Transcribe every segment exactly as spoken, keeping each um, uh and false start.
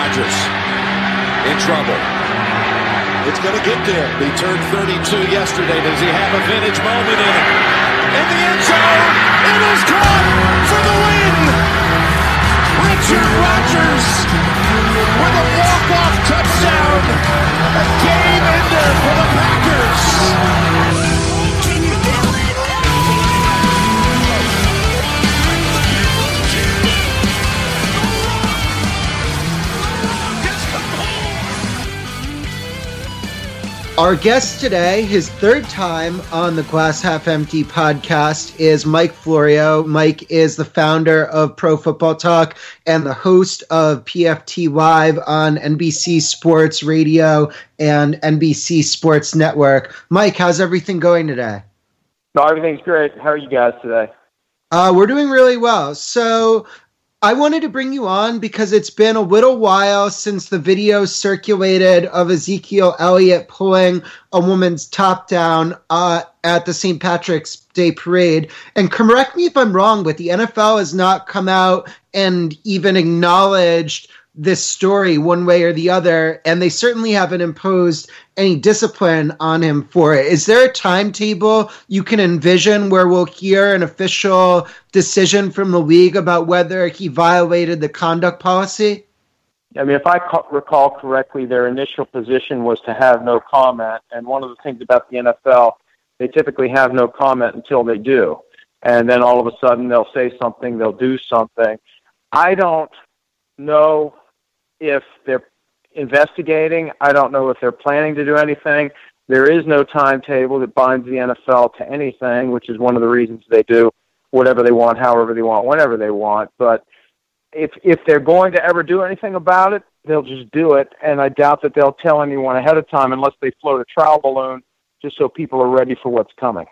Rodgers in trouble. It's going to get there. He turned thirty-two yesterday. Does he have a vintage moment in it? In the end zone, it is caught for the win. Richard Rodgers with a walk-off touchdown. A game ender for the Packers. Our guest today, his third time on the Glass Half Empty podcast, is Mike Florio. Mike is the founder of Pro Football Talk and the host of P F T Live on N B C Sports Radio and N B C Sports Network. Mike, how's everything going today? No, everything's great. How are you guys today? Uh, we're doing really well. So I wanted to bring you on because it's been a little while since the video circulated of Ezekiel Elliott pulling a woman's top down uh, at the Saint Patrick's Day parade. And correct me if I'm wrong, but the N F L has not come out and even acknowledged this story one way or the other, and they certainly haven't imposed any discipline on him for it. Is there a timetable you can envision where we'll hear an official decision from the league about whether he violated the conduct policy? I mean, if I ca- recall correctly, their initial position was to have no comment, and one of the things about the N F L, they typically have no comment until they do, and then all of a sudden they'll say something, they'll do something. I don't know if they're investigating. I don't know if they're planning to do anything. There is no timetable that binds the N F L to anything, which is one of the reasons they do whatever they want, however they want, whenever they want. But if if they're going to ever do anything about it, they'll just do it, and I doubt that they'll tell anyone ahead of time unless they float a trial balloon just so people are ready for what's coming.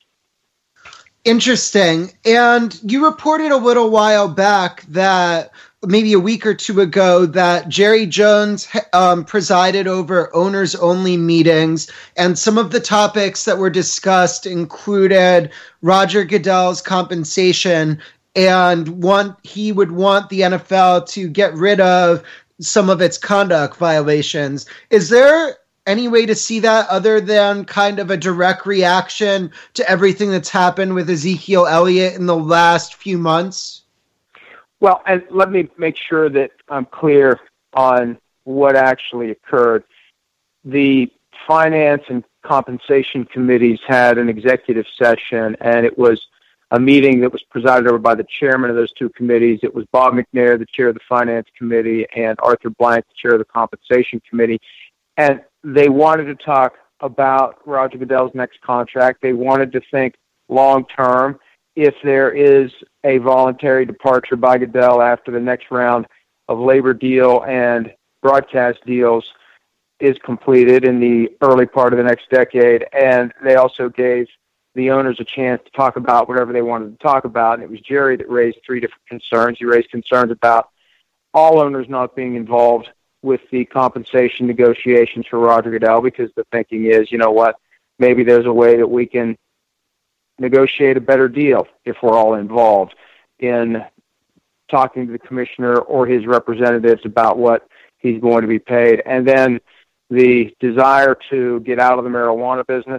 Interesting. And you reported a little while back that maybe a week or two ago that Jerry Jones um, presided over owners-only meetings, and some of the topics that were discussed included Roger Goodell's compensation, and want he would want the N F L to get rid of some of its conduct violations. Is there any way to see that other than kind of a direct reaction to everything that's happened with Ezekiel Elliott in the last few months? Well, and let me make sure that I'm clear on what actually occurred. The finance and compensation committees had an executive session, and it was a meeting that was presided over by the chairman of those two committees. It was Bob McNair, the chair of the finance committee, and Arthur Blank, the chair of the compensation committee. And they wanted to talk about Roger Goodell's next contract. They wanted to think long-term. If there is a voluntary departure by Goodell after the next round of labor deal and broadcast deals is completed in the early part of the next decade. And they also gave the owners a chance to talk about whatever they wanted to talk about. And it was Jerry that raised three different concerns. He raised concerns about all owners not being involved with the compensation negotiations for Roger Goodell, because the thinking is, you know what, maybe there's a way that we can negotiate a better deal if we're all involved in talking to the commissioner or his representatives about what he's going to be paid. And then the desire to get out of the marijuana business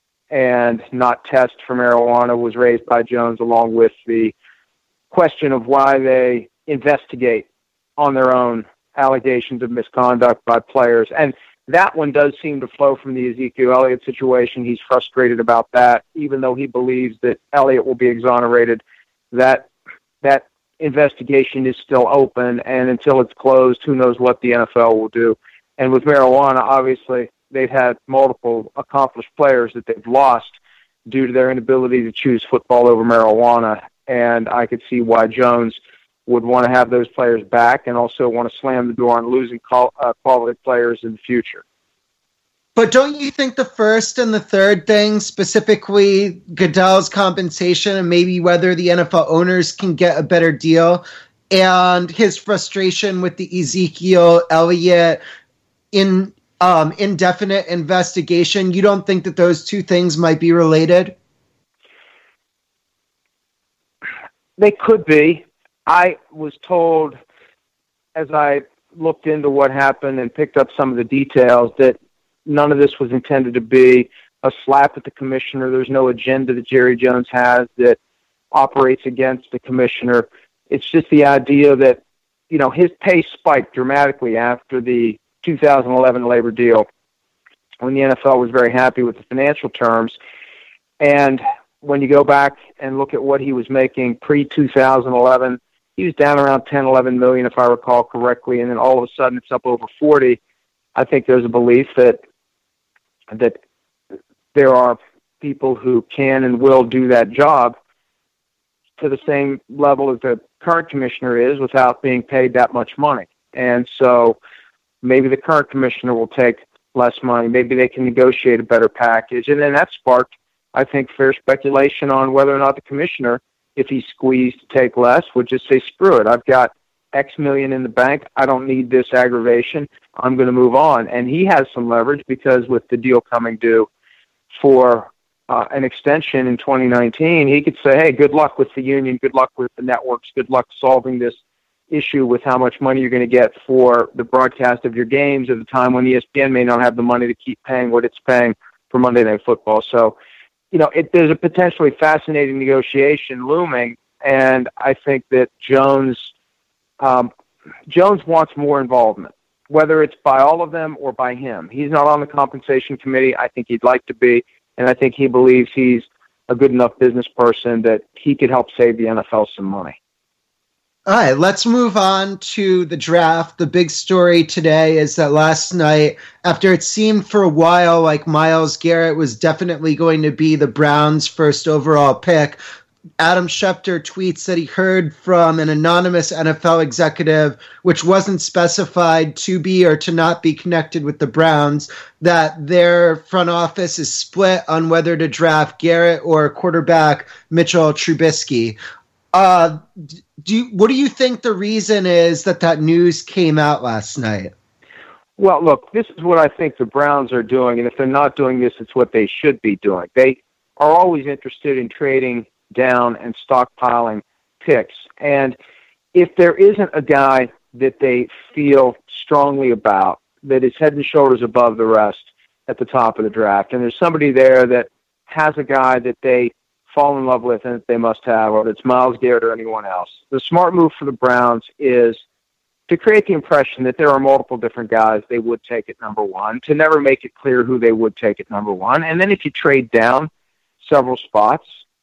and not test for marijuana was raised by Jones, along with the question of why they investigate on their own allegations of misconduct by players. And that one does seem to flow from the Ezekiel Elliott situation. He's frustrated about that, even though he believes that Elliott will be exonerated. That that investigation is still open, and until it's closed, who knows what the N F L will do. And with marijuana, obviously, they've had multiple accomplished players that they've lost due to their inability to choose football over marijuana. And I could see why Jones would want to have those players back and also want to slam the door on losing call, uh, quality players in the future. But don't you think the first and the third thing, specifically Goodell's compensation and maybe whether the N F L owners can get a better deal, and his frustration with the Ezekiel Elliott in um, indefinite investigation, you don't think that those two things might be related? They could be. I was told, as I looked into what happened and picked up some of the details, that none of this was intended to be a slap at the commissioner. There's no agenda that Jerry Jones has that operates against the commissioner. It's just the idea that, you know, his pay spiked dramatically after the two thousand eleven labor deal, when the N F L was very happy with the financial terms. And when you go back and look at what he was making pre two thousand eleven, he was down around ten, eleven million, if I recall correctly. And then all of a sudden it's up over forty. I think there's a belief that, that there are people who can and will do that job to the same level as the current commissioner is without being paid that much money. And so maybe the current commissioner will take less money. Maybe they can negotiate a better package. And then that sparked, I think, fair speculation on whether or not the commissioner, if he's squeezed to take less, would just say, screw it. I've got X million in the bank. I don't need this aggravation. I'm going to move on. And he has some leverage because with the deal coming due for uh, an extension in twenty nineteen, he could say, hey, good luck with the union. Good luck with the networks. Good luck solving this issue with how much money you're going to get for the broadcast of your games at a time when E S P N may not have the money to keep paying what it's paying for Monday Night Football. So, you know, it, there's a potentially fascinating negotiation looming, and I think that Jones um, Jones wants more involvement, whether it's by all of them or by him. He's not on the compensation committee. I think he'd like to be, and I think he believes he's a good enough business person that he could help save the N F L some money. All right, let's move on to the draft. The big story today is that last night, after it seemed for a while like Myles Garrett was definitely going to be the Browns' first overall pick, Adam Schefter tweets that he heard from an anonymous N F L executive, which wasn't specified to be or to not be connected with the Browns, that their front office is split on whether to draft Garrett or quarterback Mitchell Trubisky. Uh, do you, what do you think the reason is that that news came out last night? Well, look, this is what I think the Browns are doing, and if they're not doing this, it's what they should be doing. They are always interested in trading down and stockpiling picks. And if there isn't a guy that they feel strongly about that is head and shoulders above the rest at the top of the draft, and there's somebody there that has a guy that they fall in love with and that they must have, whether it's Myles Garrett or anyone else, the smart move for the Browns is to create the impression that there are multiple different guys they would take at number one, to never make it clear who they would take at number one. And then if you trade down several spots,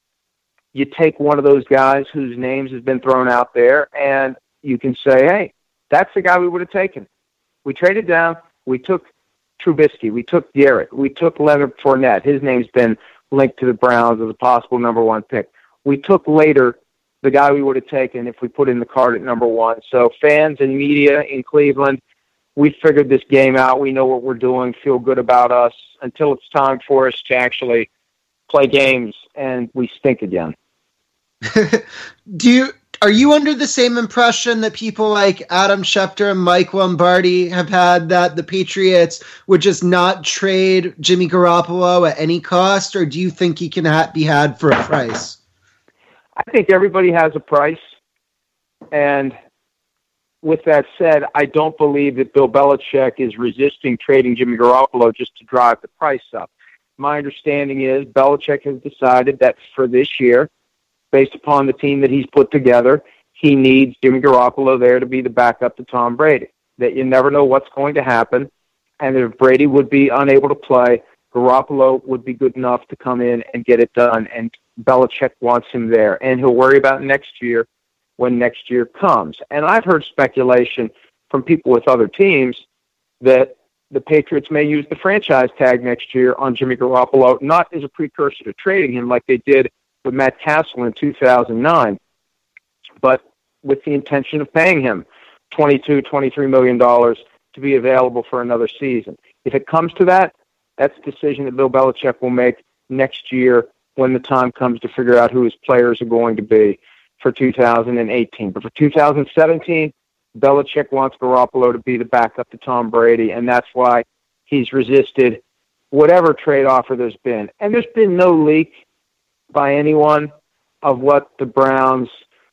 you take one of those guys whose names has been thrown out there, and you can say, hey, that's the guy we would have taken. We traded down. We took Trubisky. We took Garrett. We took Leonard Fournette. His name's been linked to the Browns as a possible number one pick. We took later the guy we would have taken if we put in the card at number one. So fans and media in Cleveland, we figured this game out. We know what we're doing, feel good about us until it's time for us to actually play games, and we stink again. Do you are you under the same impression that people like Adam Schefter and Mike Lombardi have had, that the Patriots would just not trade Jimmy Garoppolo at any cost, or do you think he can ha- be had for a price? I think everybody has a price, and with that said, I don't believe that Bill Belichick is resisting trading Jimmy Garoppolo just to drive the price up. My understanding is Belichick has decided that for this year, based upon the team that he's put together, he needs Jimmy Garoppolo there to be the backup to Tom Brady. That you never know what's going to happen, and if Brady would be unable to play, Garoppolo would be good enough to come in and get it done, and Belichick wants him there, and he'll worry about next year when next year comes. And I've heard speculation from people with other teams that the Patriots may use the franchise tag next year on Jimmy Garoppolo, not as a precursor to trading him like they did with Matt Castle in two thousand nine, but with the intention of paying him twenty-two, twenty-three million dollars to be available for another season. If it comes to that, that's a decision that Bill Belichick will make next year when the time comes to figure out who his players are going to be for two thousand eighteen. But for two thousand seventeen, Belichick wants Garoppolo to be the backup to Tom Brady, and that's why he's resisted whatever trade offer there's been. And there's been no leak by anyone of what the Browns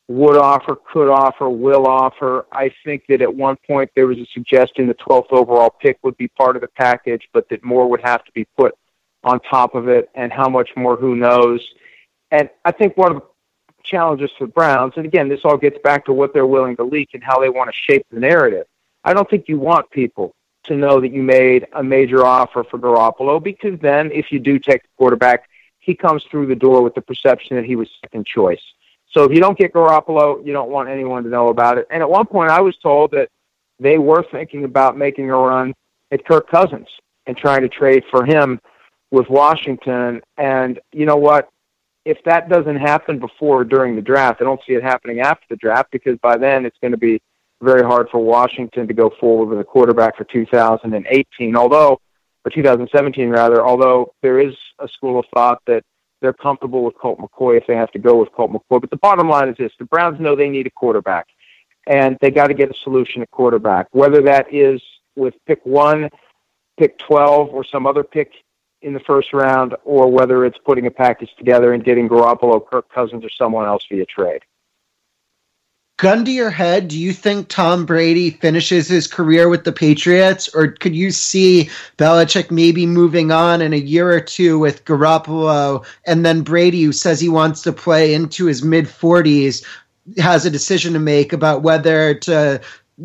would offer, could offer, will offer. I think that at one point there was a suggestion the twelfth overall pick would be part of the package, but that more would have to be put on top of it, and how much more, who knows. And I think one of the challenges for the Browns, and again, this all gets back to what they're willing to leak and how they want to shape the narrative. I don't think you want people to know that you made a major offer for Garoppolo, because then if you do take the quarterback, he comes through the door with the perception that he was second choice. So if you don't get Garoppolo, you don't want anyone to know about it. And at one point I was told that they were thinking about making a run at Kirk Cousins and trying to trade for him with Washington. And you know what? If that doesn't happen before or during the draft, I don't see it happening after the draft, because by then it's going to be very hard for Washington to go forward with a quarterback for two thousand eighteen, although, or two thousand seventeen rather, although there is a school of thought that they're comfortable with Colt McCoy if they have to go with Colt McCoy. But the bottom line is this: the Browns know they need a quarterback, and they got to get a solution at quarterback, whether that is with pick one, pick twelve, or some other pick in the first round, or whether it's putting a package together and getting Garoppolo, Kirk Cousins, or someone else via trade. Gun to your head, do you think Tom Brady finishes his career with the Patriots, or could you see Belichick maybe moving on in a year or two with Garoppolo, and then Brady, who says he wants to play into his mid-forties, has a decision to make about whether to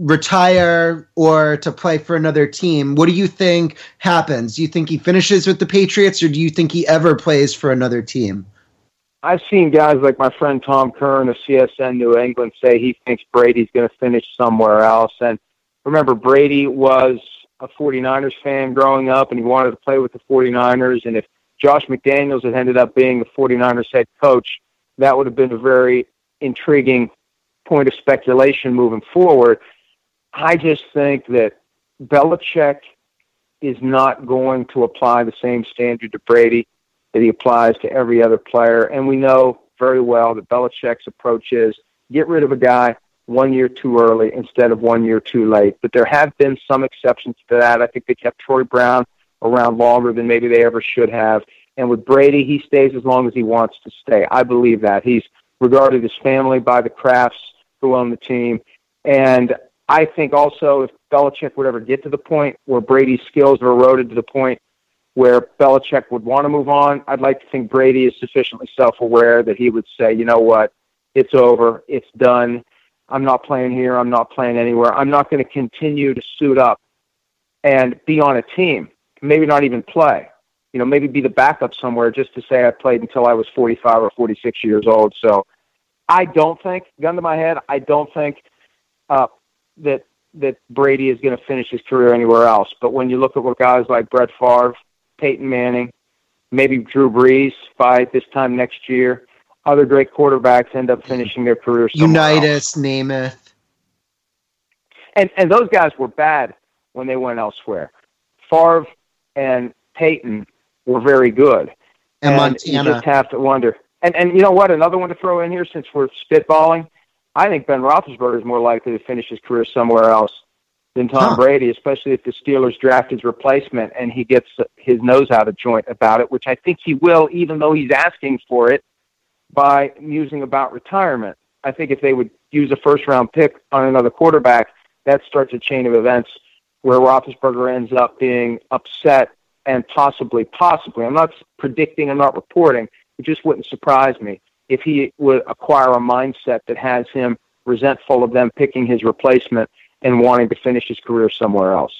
retire or to play for another team? What do you think happens? Do you think he finishes with the Patriots, or do you think he ever plays for another team? I've seen guys like my friend Tom Curran of C S N New England say he thinks Brady's going to finish somewhere else. And remember, Brady was a 49ers fan growing up, and he wanted to play with the 49ers. And if Josh McDaniels had ended up being the 49ers head coach, that would have been a very intriguing point of speculation moving forward. I just think that Belichick is not going to apply the same standard to Brady that he applies to every other player. And we know very well that Belichick's approach is get rid of a guy one year too early instead of one year too late. But there have been some exceptions to that. I think they kept Troy Brown around longer than maybe they ever should have. And with Brady, he stays as long as he wants to stay. I believe that. He's regarded his family by the Krafts who own the team. And I think also if Belichick would ever get to the point where Brady's skills are eroded to the point where Belichick would want to move on, I'd like to think Brady is sufficiently self-aware that he would say, you know what, it's over, it's done, I'm not playing here, I'm not playing anywhere, I'm not going to continue to suit up and be on a team, maybe not even play, you know, maybe be the backup somewhere just to say I played until I was forty-five or forty-six years old. So I don't think, gun to my head, I don't think uh, that that Brady is going to finish his career anywhere else. But when you look at what guys like Brett Favre, Peyton Manning, maybe Drew Brees by this time next year, other great quarterbacks end up finishing their careers somewhere Unitas, else. Namath. And and those guys were bad when they went elsewhere. Favre and Peyton were very good. And, and Montana. You just have to wonder. And and you know what? Another one to throw in here, since we're spitballing, I think Ben Roethlisberger is more likely to finish his career somewhere else than Tom huh. Brady, especially if the Steelers draft his replacement and he gets his nose out of joint about it, which I think he will, even though he's asking for it, by musing about retirement. I think if they would use a first-round pick on another quarterback, that starts a chain of events where Roethlisberger ends up being upset and possibly, possibly, I'm not predicting, I'm not reporting, it just wouldn't surprise me if he would acquire a mindset that has him resentful of them picking his replacement and wanting to finish his career somewhere else.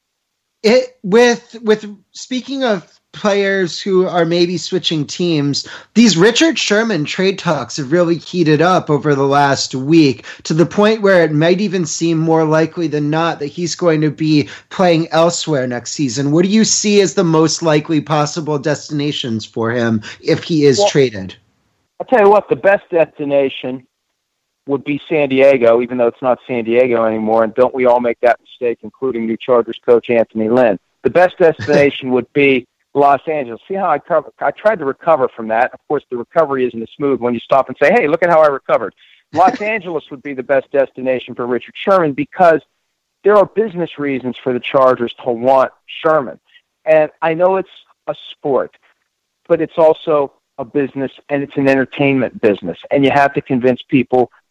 It with with speaking of players who are maybe switching teams, these Richard Sherman trade talks have really heated up over the last week to the point where it might even seem more likely than not that he's going to be playing elsewhere next season. What do you see as the most likely possible destinations for him if he is well, traded? I'll tell you what, the best destination would be San Diego, even though it's not San Diego anymore, and don't we all make that mistake, including new Chargers coach Anthony Lynn. The best destination would be Los Angeles. See how I cover, I tried to recover from that. Of course, the recovery isn't as smooth when you stop and say, hey, look at how I recovered. Los Angeles would be the best destination for Richard Sherman because there are business reasons for the Chargers to want Sherman. And I know it's a sport, but it's also a business, and it's an entertainment business, and you have to convince people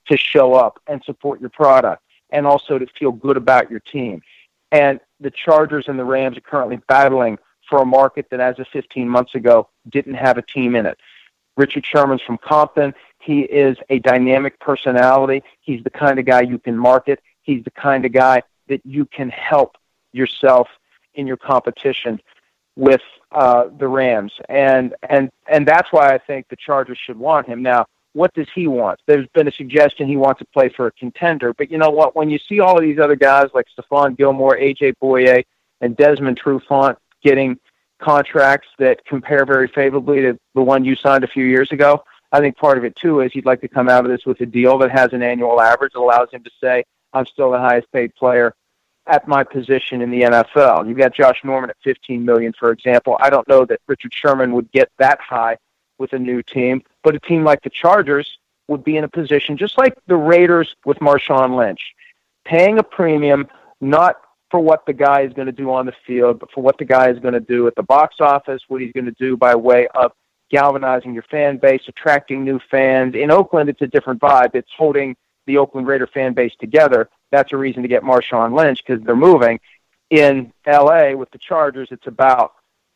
to show up and support your product and also to feel good about your team. And the Chargers and the Rams are currently battling for a market that as of fifteen months ago didn't have a team in it. Richard Sherman's from Compton. He is a dynamic personality. He's the kind of guy you can market. He's the kind of guy that you can help yourself in your competition with uh, the Rams. And, and, and that's why I think the Chargers should want him. Now, what does he want? There's been a suggestion he wants to play for a contender. But you know what? When you see all of these other guys like Stephon Gilmore, A J Bouye, and Desmond Trufant getting contracts that compare very favorably to the one you signed a few years ago, I think part of it, too, is he'd like to come out of this with a deal that has an annual average that allows him to say, I'm still the highest paid player at my position in the N F L. You've got Josh Norman at fifteen million dollars, for example. I don't know that Richard Sherman would get that high with a new team, but a team like the Chargers would be in a position, just like the Raiders with Marshawn Lynch, paying a premium not for what the guy is going to do on the field, but for what the guy is going to do at the box office, what he's going to do by way of galvanizing your fan base, attracting new fans. In Oakland, it's a different vibe. It's holding the Oakland Raider fan base together. That's a reason to get Marshawn Lynch because they're moving. In L A with the Chargers, it's about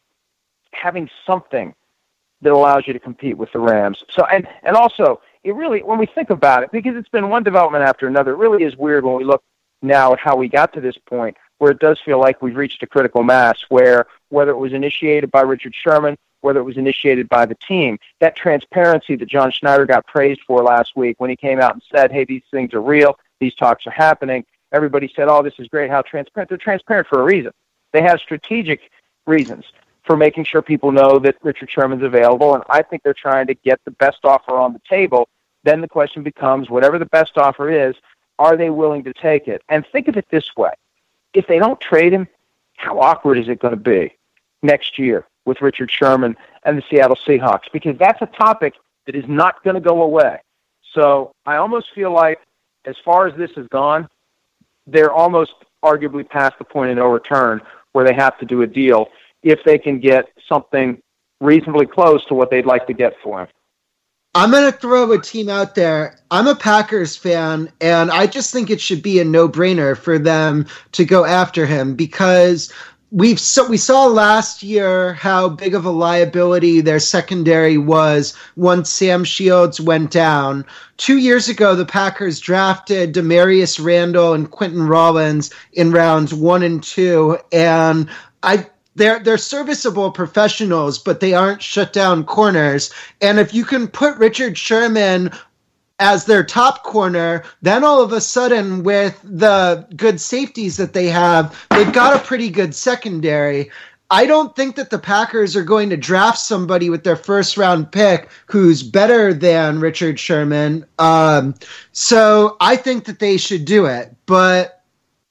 having something that allows you to compete with the Rams. So, and, and also, it really, when we think about it, because it's been one development after another, it really is weird when we look now at how we got to this point, where it does feel like we've reached a critical mass where whether it was initiated by Richard Sherman, whether it was initiated by the team, that transparency that John Schneider got praised for last week when he came out and said, hey, these things are real, these talks are happening. Everybody said, oh, this is great, how transparent. They're transparent for a reason. They have strategic reasons for making sure people know that Richard Sherman's available, and I think they're trying to get the best offer on the table. Then the question becomes, whatever the best offer is, are they willing to take it? And think of it this way. If they don't trade him, how awkward is it going to be next year with Richard Sherman and the Seattle Seahawks? Because that's a topic that is not going to go away. So I almost feel like as far as this has gone, they're almost arguably past the point of no return where they have to do a deal if they can get something reasonably close to what they'd like to get for him. I'm going to throw a team out there. I'm a Packers fan, and I just think it should be a no-brainer for them to go after him because we've so, we saw last year how big of a liability their secondary was once Sam Shields went down. Two years ago, the Packers drafted Demarius Randall and Quentin Rollins in rounds one and two, and I They're they're serviceable professionals, but they aren't shutdown corners. And if you can put Richard Sherman as their top corner, then all of a sudden with the good safeties that they have, they've got a pretty good secondary. I don't think that the Packers are going to draft somebody with their first round pick who's better than Richard Sherman. Um, so I think that they should do it. But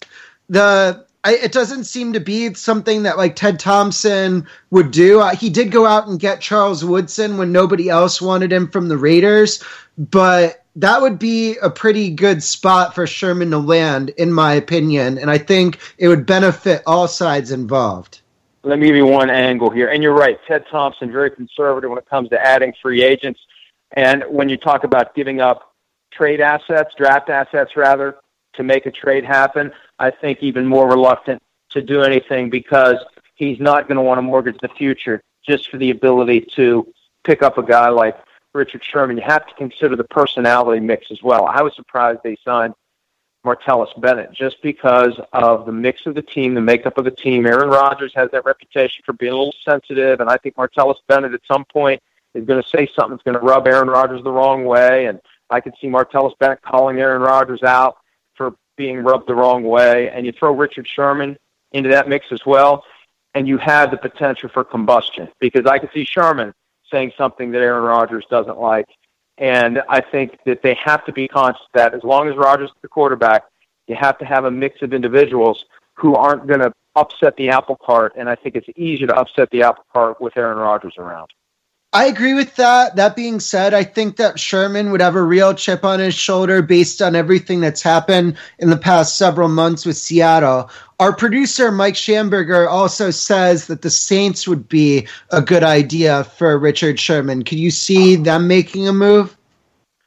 the... I, it doesn't seem to be something that like Ted Thompson would do. Uh, he did go out and get Charles Woodson when nobody else wanted him from the Raiders, but that would be a pretty good spot for Sherman to land, in my opinion, and I think it would benefit all sides involved. Let me give you one angle here, and you're right. Ted Thompson, very conservative when it comes to adding free agents, and when you talk about giving up trade assets, draft assets rather, to make a trade happen, I think even more reluctant to do anything because he's not going to want to mortgage the future just for the ability to pick up a guy like Richard Sherman. You have to consider the personality mix as well. I was surprised they signed Martellus Bennett just because of the mix of the team, the makeup of the team. Aaron Rodgers has that reputation for being a little sensitive, and I think Martellus Bennett at some point is going to say something that's going to rub Aaron Rodgers the wrong way, and I could see Martellus Bennett calling Aaron Rodgers out for being rubbed the wrong way, and you throw Richard Sherman into that mix as well, and you have the potential for combustion because I could see Sherman saying something that Aaron Rodgers doesn't like, and I think that they have to be conscious that as long as Rodgers is the quarterback, you have to have a mix of individuals who aren't going to upset the apple cart, and I think it's easy to upset the apple cart with Aaron Rodgers around. I agree with that. That being said, I think that Sherman would have a real chip on his shoulder based on everything that's happened in the past several months with Seattle. Our producer, Mike Schamberger, also says that the Saints would be a good idea for Richard Sherman. Could you see them making a move?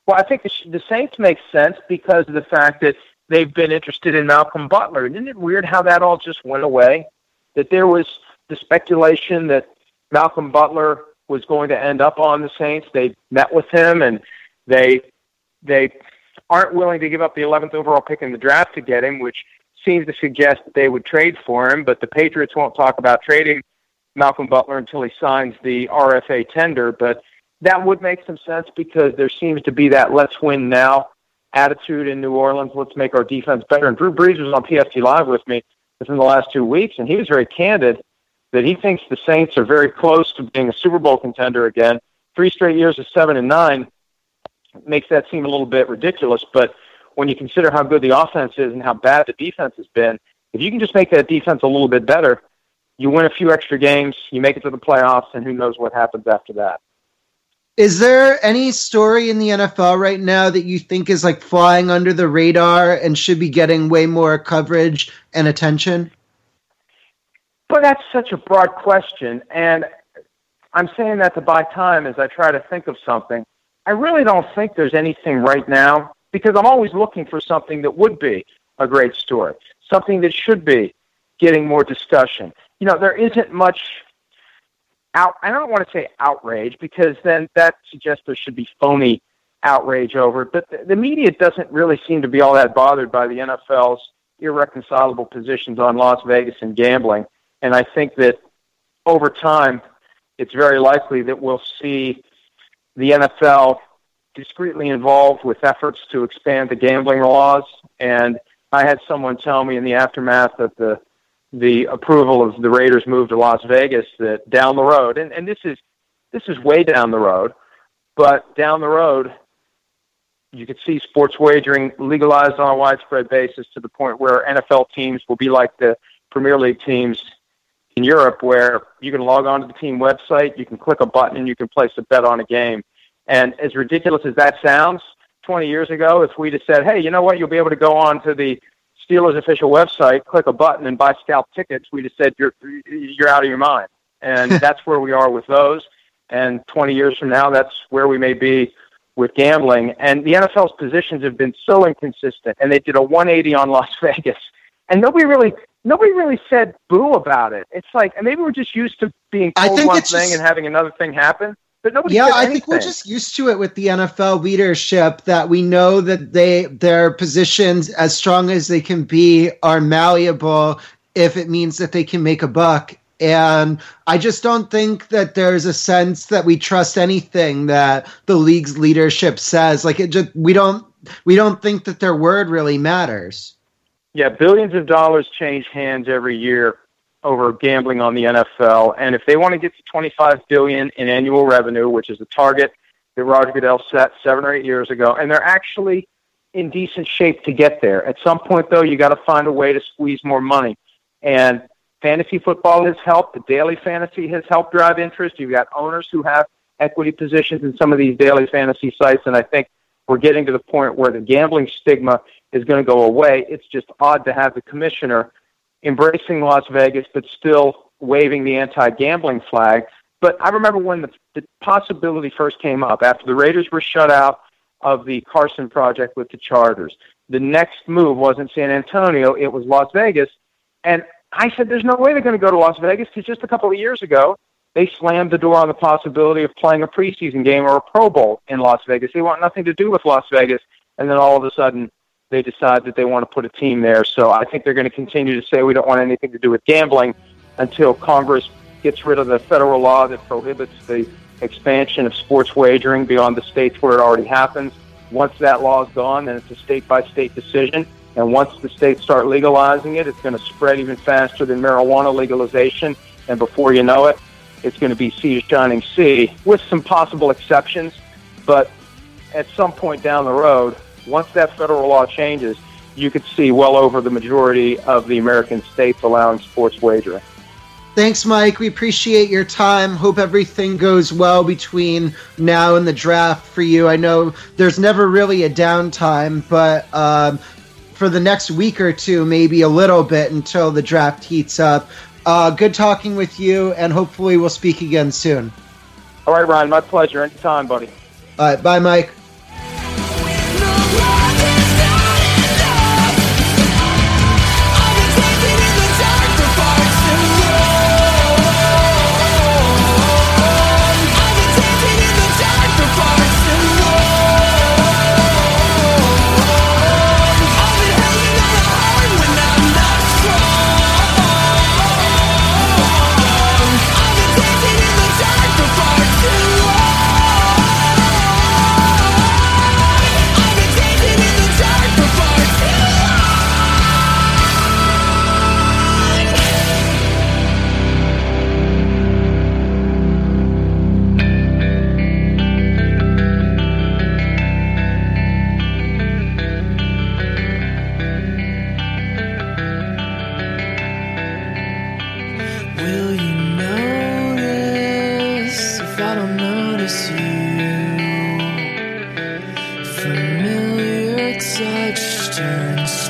Well, I think the, the Saints make sense because of the fact that they've been interested in Malcolm Butler. Isn't it weird how that all just went away? That there was the speculation that Malcolm Butler was going to end up on the Saints. They met with him, and they they aren't willing to give up the eleventh overall pick in the draft to get him, which seems to suggest that they would trade for him. But the Patriots won't talk about trading Malcolm Butler until he signs the R F A tender. But that would make some sense because there seems to be that let's win now attitude in New Orleans. Let's make our defense better. And Drew Brees was on P F T Live with me within the last two weeks, and he was very candid that he thinks the Saints are very close to being a Super Bowl contender again. Three straight years of seven and nine makes that seem a little bit ridiculous, but when you consider how good the offense is and how bad the defense has been, if you can just make that defense a little bit better, you win a few extra games, you make it to the playoffs, and who knows what happens after that. Is there any story in the N F L right now that you think is like flying under the radar and should be getting way more coverage and attention? Well, that's such a broad question, and I'm saying that to buy time as I try to think of something. I really don't think there's anything right now because I'm always looking for something that would be a great story, something that should be getting more discussion. You know, there isn't much out. I don't want to say outrage because then that suggests there should be phony outrage over it, but the, the media doesn't really seem to be all that bothered by the N F L's irreconcilable positions on Las Vegas and gambling. And I think that over time, it's very likely that we'll see the N F L discreetly involved with efforts to expand the gambling laws. And I had someone tell me in the aftermath of the the approval of the Raiders' move to Las Vegas that down the road, and, and this is this is way down the road, but down the road, you could see sports wagering legalized on a widespread basis to the point where N F L teams will be like the Premier League teams in Europe, where you can log on to the team website, you can click a button, and you can place a bet on a game. And as ridiculous as that sounds, twenty years ago, if we'd have said, hey, you know what, you'll be able to go on to the Steelers official website, click a button, and buy scalp tickets, we'd have said, you're you're out of your mind. And that's where we are with those. And twenty years from now, that's where we may be with gambling. And the N F L's positions have been so inconsistent, and they did a one eighty on Las Vegas. And nobody really nobody really said boo about it. It's like, and maybe we're just used to being told one thing just, and having another thing happen. But nobody yeah, said I anything. think we're just used to it with the N F L leadership, that we know that they their positions, as strong as they can be, are malleable if it means that they can make a buck. And I just don't think that there's a sense that we trust anything that the league's leadership says. Like, it just we don't we don't think that their word really matters. Yeah, billions of dollars change hands every year over gambling on the N F L. And if they want to get to twenty-five billion dollars in annual revenue, which is the target that Roger Goodell set seven or eight years ago, and they're actually in decent shape to get there. At some point, though, you got to find a way to squeeze more money. And fantasy football has helped. The daily fantasy has helped drive interest. You've got owners who have equity positions in some of these daily fantasy sites, and I think we're getting to the point where the gambling stigma is going to go away. It's just odd to have the commissioner embracing Las Vegas, but still waving the anti-gambling flag. But I remember when the, the possibility first came up, after the Raiders were shut out of the Carson project with the Chargers. The next move wasn't San Antonio, it was Las Vegas. And I said, there's no way they're going to go to Las Vegas, because just a couple of years ago, they slammed the door on the possibility of playing a preseason game or a Pro Bowl in Las Vegas. They want nothing to do with Las Vegas. And then all of a sudden, they decide that they want to put a team there. So I think they're going to continue to say we don't want anything to do with gambling until Congress gets rid of the federal law that prohibits the expansion of sports wagering beyond the states where it already happens. Once that law is gone, then it's a state-by-state decision. And once the states start legalizing it, it's going to spread even faster than marijuana legalization. And before you know it, it's going to be sea to shining sea, with some possible exceptions. But at some point down the road, once that federal law changes, you could see well over the majority of the American states allowing sports wagering. Thanks, Mike. We appreciate your time. Hope everything goes well between now and the draft for you. I know there's never really a downtime, but um, for the next week or two, maybe a little bit until the draft heats up. Uh, good talking with you, and hopefully we'll speak again soon. All right, Ryan. My pleasure. Anytime, buddy. All right. Bye, Mike.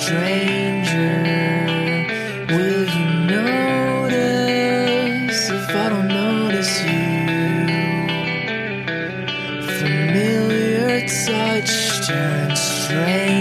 stranger. Will you notice if I don't notice you? Familiar touch turns strange.